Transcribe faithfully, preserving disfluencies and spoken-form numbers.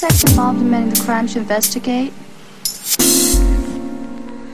sex involved in many of the crimes you investigate?